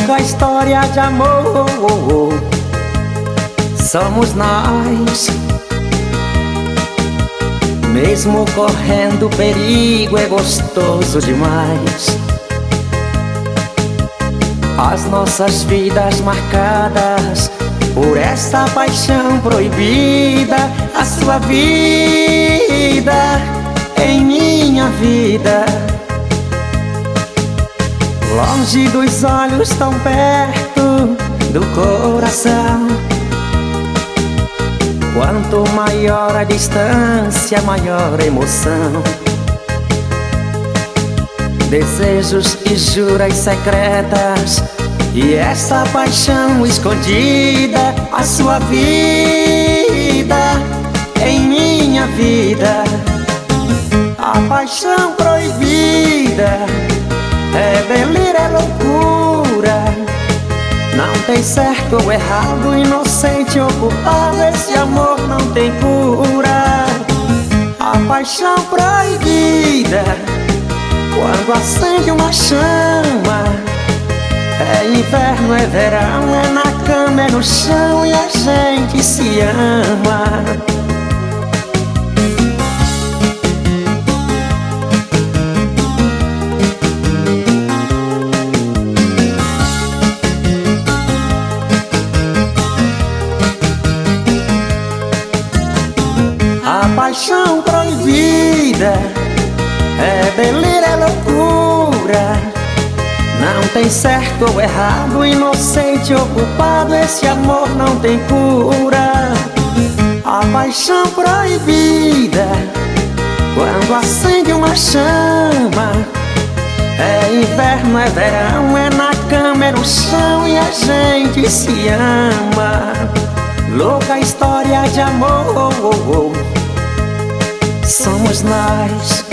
louca história de amor. Somos nós. Mesmo correndo perigo, é gostoso demais. As nossas vidas marcadas por esta paixão proibida. A sua vida em minha vida, longe dos olhos, tão perto do coração. Quanto maior a distância, maior a emoção. Desejos e juras secretas, e esta paixão escondida. A sua vida em minha vida, a paixão proibida. É delírio, é loucura. Não tem certo ou errado, inocente ou culpado. Esse amor não tem cura. A paixão proibida, quando acende uma chama. É inverno, é verão, é na cama, é no chão, e a gente se ama. A paixão proibida é delírio, é loucura. Não tem certo ou errado, inocente ou culpado. Esse amor não tem cura. A paixão proibida, quando acende uma chama. É inverno, é verão, é na cama, é no chão, e a gente se ama. Louca história de amor. Somos nós.